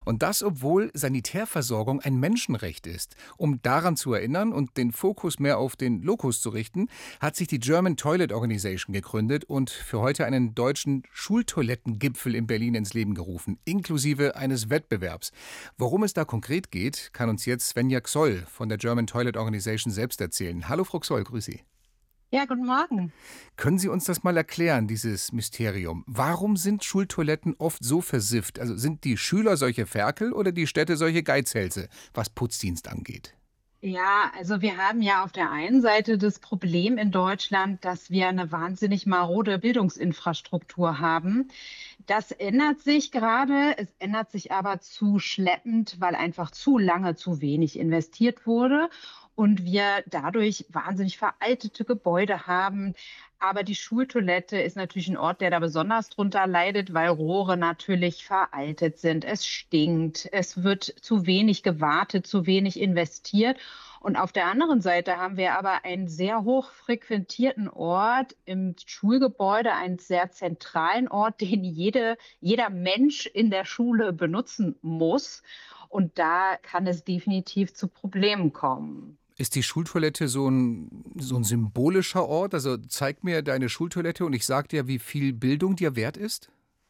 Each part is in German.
Und das, obwohl Sanitärversorgung ein Menschenrecht ist. Um daran zu erinnern und den Fokus mehr auf den Lokus zu richten, hat sich die German Toilet Organization gegründet und für heute einen deutschen Schultoilettengipfel in Berlin ins Leben gerufen, inklusive eines Wettbewerbs. Worum es da konkret geht, kann uns jetzt Svenja Xoll von der German Toilet Organization selbst erzählen. Hallo Frau Xoll, grüß Sie. Ja, guten Morgen. Können Sie uns das mal erklären, dieses Mysterium? Warum sind Schultoiletten oft so versifft? Also sind die Schüler solche Ferkel oder die Städte solche Geizhälse, was Putzdienst angeht? Ja, also wir haben ja auf der einen Seite das Problem in Deutschland, dass wir eine wahnsinnig marode Bildungsinfrastruktur haben. Das ändert sich gerade. Es ändert sich aber zu schleppend, weil einfach zu lange zu wenig investiert wurde und wir dadurch wahnsinnig veraltete Gebäude haben. Aber die Schultoilette ist natürlich ein Ort, der da besonders drunter leidet, weil Rohre natürlich veraltet sind. Es stinkt, es wird zu wenig gewartet, zu wenig investiert. Und auf der anderen Seite haben wir aber einen sehr hoch frequentierten Ort im Schulgebäude, einen sehr zentralen Ort, den jeder Mensch in der Schule benutzen muss. Und da kann es definitiv zu Problemen kommen. Ist die Schultoilette so ein symbolischer Ort? Also zeig mir deine Schultoilette und ich sag dir, wie viel Bildung dir wert ist?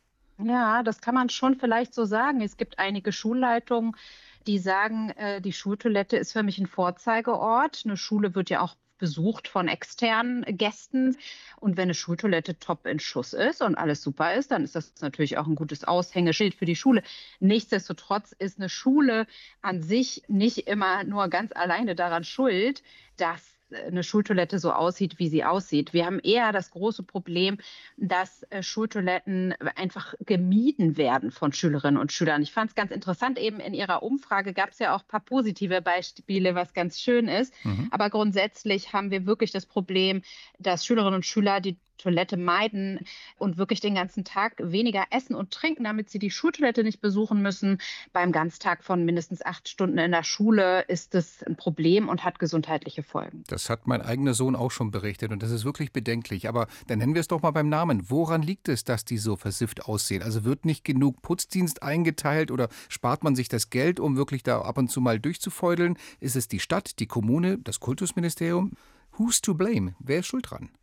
Ja, das kann man schon vielleicht so sagen. Es gibt einige Schulleitungen, die sagen, die Schultoilette ist für mich ein Vorzeigeort. Eine Schule wird ja auch besucht von externen Gästen. Und wenn eine Schultoilette top in Schuss ist und alles super ist, dann ist das natürlich auch ein gutes Aushängeschild für die Schule. Nichtsdestotrotz ist eine Schule an sich nicht immer nur ganz alleine daran schuld, dass eine Schultoilette so aussieht, wie sie aussieht. Wir haben eher das große Problem, dass Schultoiletten einfach gemieden werden von Schülerinnen und Schülern. Ich fand es ganz interessant, eben in Ihrer Umfrage gab es ja auch ein paar positive Beispiele, was ganz schön ist. Mhm. Aber grundsätzlich haben wir wirklich das Problem, dass Schülerinnen und Schüler die Toilette meiden und wirklich den ganzen Tag weniger essen und trinken, damit sie die Schultoilette nicht besuchen müssen. Beim Ganztag von mindestens 8 Stunden in der Schule ist es ein Problem und hat gesundheitliche Folgen. Das hat mein eigener Sohn auch schon berichtet und das ist wirklich bedenklich. Aber dann nennen wir es doch mal beim Namen. Woran liegt es, dass die so versifft aussehen? Also wird nicht genug Putzdienst eingeteilt oder spart man sich das Geld, um wirklich da ab und zu mal durchzufeudeln? Ist es die Stadt, die Kommune, das Kultusministerium? Who's to blame? Wer ist schuld dran?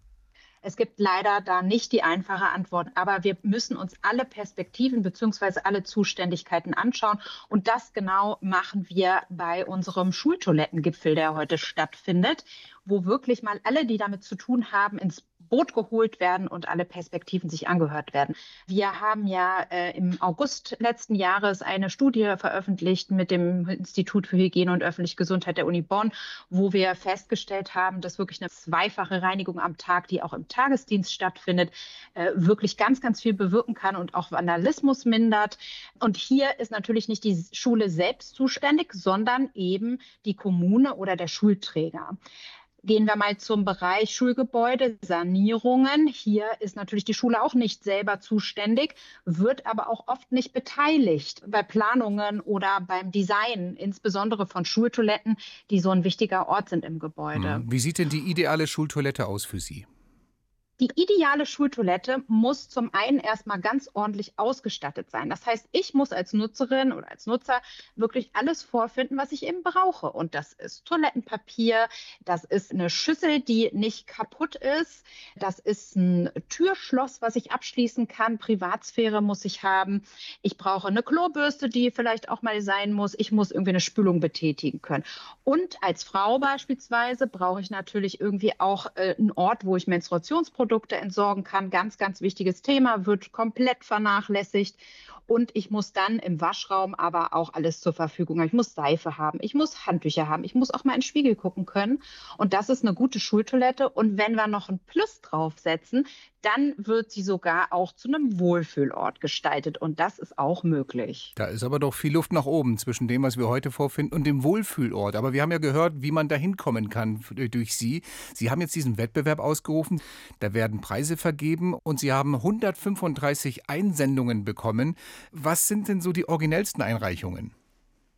Es gibt leider da nicht die einfache Antwort, aber wir müssen uns alle Perspektiven beziehungsweise alle Zuständigkeiten anschauen. Und das genau machen wir bei unserem Schultoilettengipfel, der heute stattfindet, wo wirklich mal alle, die damit zu tun haben, ins Boot geholt werden und alle Perspektiven sich angehört werden. Wir haben ja im August letzten Jahres eine Studie veröffentlicht mit dem Institut für Hygiene und öffentliche Gesundheit der Uni Bonn, wo wir festgestellt haben, dass wirklich eine zweifache Reinigung am Tag, die auch im Tagesdienst stattfindet, wirklich ganz, ganz viel bewirken kann und auch Vandalismus mindert. Und hier ist natürlich nicht die Schule selbst zuständig, sondern eben die Kommune oder der Schulträger. Gehen wir mal zum Bereich Schulgebäude, Sanierungen. Hier ist natürlich die Schule auch nicht selber zuständig, wird aber auch oft nicht beteiligt bei Planungen oder beim Design, insbesondere von Schultoiletten, die so ein wichtiger Ort sind im Gebäude. Wie sieht denn die ideale Schultoilette aus für Sie? Die ideale Schultoilette muss zum einen erstmal ganz ordentlich ausgestattet sein. Das heißt, ich muss als Nutzerin oder als Nutzer wirklich alles vorfinden, was ich eben brauche. Und das ist Toilettenpapier, das ist eine Schüssel, die nicht kaputt ist, das ist ein Türschloss, was ich abschließen kann. Privatsphäre muss ich haben. Ich brauche eine Klobürste, die vielleicht auch mal sein muss. Ich muss irgendwie eine Spülung betätigen können. Und als Frau beispielsweise brauche ich natürlich irgendwie auch einen Ort, wo ich Menstruationsprodukte entsorgen kann. Ganz, ganz wichtiges Thema, wird komplett vernachlässigt. Und ich muss dann im Waschraum aber auch alles zur Verfügung haben. Ich muss Seife haben, ich muss Handtücher haben, ich muss auch mal in den Spiegel gucken können. Und das ist eine gute Schultoilette. Und wenn wir noch ein Plus draufsetzen, dann wird sie sogar auch zu einem Wohlfühlort gestaltet. Und das ist auch möglich. Da ist aber doch viel Luft nach oben zwischen dem, was wir heute vorfinden, und dem Wohlfühlort. Aber wir haben ja gehört, wie man da hinkommen kann durch Sie. Sie haben jetzt diesen Wettbewerb ausgerufen, da werden Preise vergeben und Sie haben 135 Einsendungen bekommen. Was sind denn so die originellsten Einreichungen?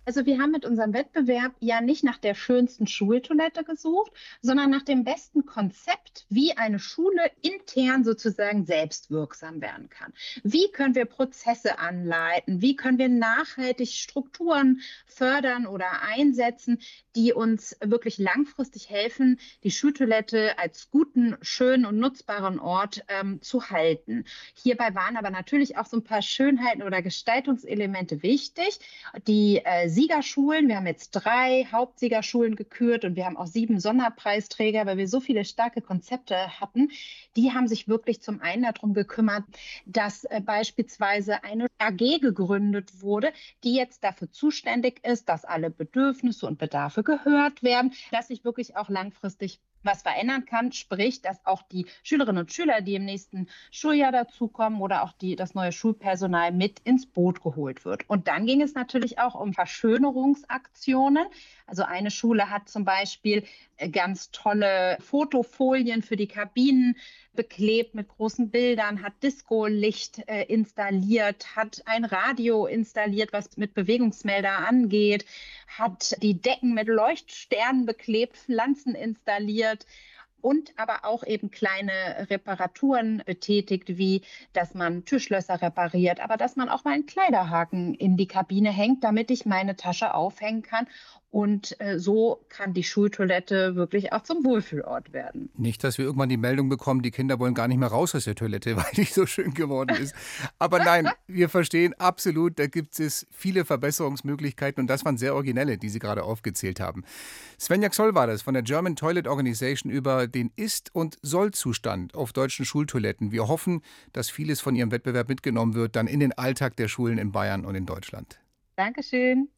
Also wir haben mit unserem Wettbewerb ja nicht nach der schönsten Schultoilette gesucht, sondern nach dem besten Konzept, wie eine Schule intern sozusagen selbstwirksam werden kann. Wie können wir Prozesse anleiten? Wie können wir nachhaltig Strukturen fördern oder einsetzen, die uns wirklich langfristig helfen, die Schultoilette als guten, schönen und nutzbaren Ort zu halten? Hierbei waren aber natürlich auch so ein paar Schönheiten oder Gestaltungselemente wichtig. Die Siegerschulen, wir haben jetzt 3 Hauptsiegerschulen gekürt und wir haben auch 7 Sonderpreisträger, weil wir so viele starke Konzepte hatten. Die haben sich wirklich zum einen darum gekümmert, dass beispielsweise eine AG gegründet wurde, die jetzt dafür zuständig ist, dass alle Bedürfnisse und Bedarfe gehört werden, dass sich wirklich auch langfristig was verändern kann, sprich, dass auch die Schülerinnen und Schüler, die im nächsten Schuljahr dazukommen oder auch das neue Schulpersonal mit ins Boot geholt wird. Und dann ging es natürlich auch um Verschönerungsaktionen. Also eine Schule hat zum Beispiel ganz tolle Fotofolien für die Kabinen beklebt mit großen Bildern, hat Disco-Licht installiert, hat ein Radio installiert, was mit Bewegungsmelder angeht, hat die Decken mit Leuchtsternen beklebt, Pflanzen installiert und aber auch eben kleine Reparaturen betätigt, wie dass man Türschlösser repariert, aber dass man auch mal einen Kleiderhaken in die Kabine hängt, damit ich meine Tasche aufhängen kann. Und so kann die Schultoilette wirklich auch zum Wohlfühlort werden. Nicht, dass wir irgendwann die Meldung bekommen, die Kinder wollen gar nicht mehr raus aus der Toilette, weil die so schön geworden ist. Aber nein, wir verstehen absolut, da gibt es viele Verbesserungsmöglichkeiten und das waren sehr originelle, die Sie gerade aufgezählt haben. Svenja Xoll war das von der German Toilet Organization über den Ist- und Soll-Zustand auf deutschen Schultoiletten. Wir hoffen, dass vieles von Ihrem Wettbewerb mitgenommen wird, dann in den Alltag der Schulen in Bayern und in Deutschland. Dankeschön.